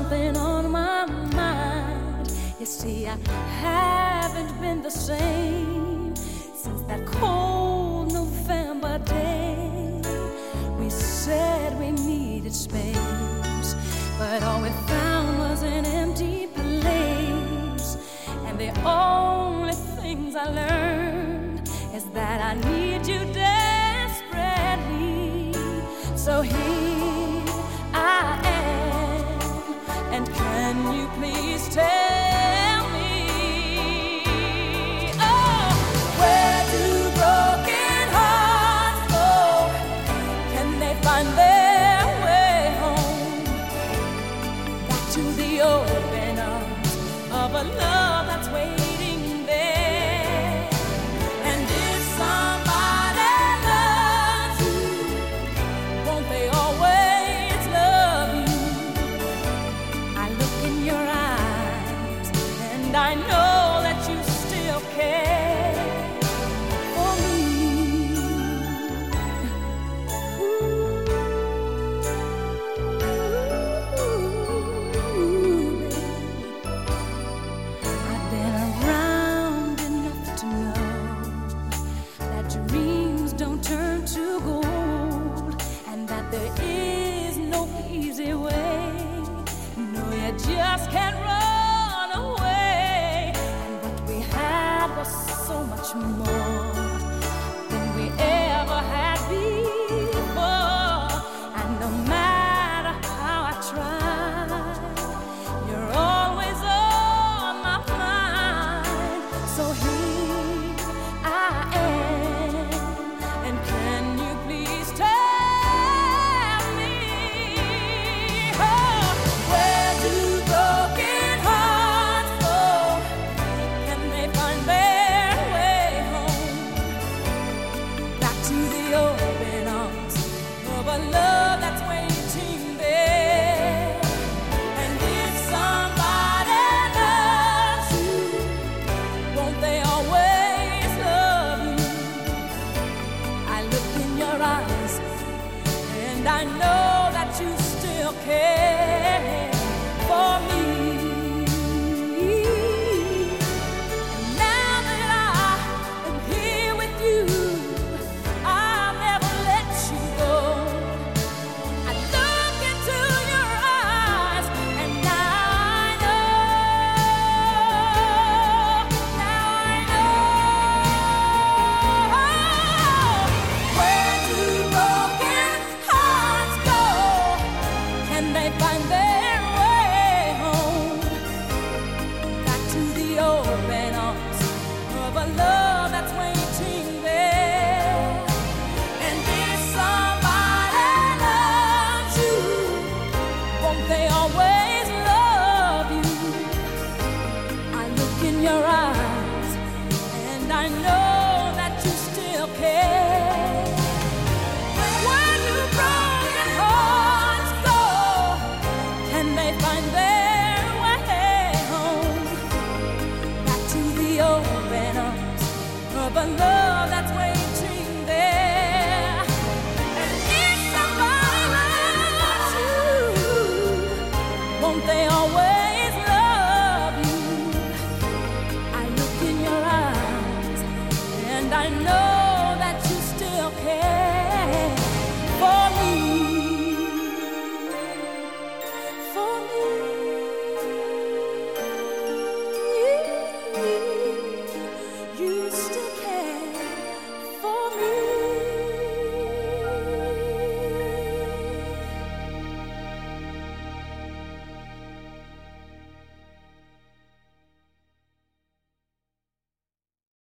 something on my mind. You see, I haven't been the same since that cold November day. We said we needed space, but all we found was an empty place. And the only things I learned is that I need you desperately. So here I am, and can you please tell me, oh, where do broken hearts go? Can they find their way home? Back to the open arms of a love that's waiting there. And if somebody loves you, won't they always love you? I look in your eyes and I know that you still care for me. I've been around enough to know that dreams don't turn to gold, and that there is no easy way. No, you just can't run away. And what we had was so much more than we ever had before. And no matter how I try, you're always on my mind. So here I am, and can you please tell me, oh, where do broken hearts go? Can they find their way home? Back to the open arms of a love that's waiting there. And if somebody loves you, won't they always love you? I look in your eyes and I know that you still care for me. And now that I am here with you, I'll never let you go. I look into your eyes and now I know. Where do broken hearts go? Can they find their way home? Back to the open arms of a love that's waiting there. And if somebody loves you, won't they always love you? I look in your eyes and I know that you still care. Where do broken hearts go? Can they find their way home? Back to the open arms of a love that's waiting there. And if somebody loves you, won't they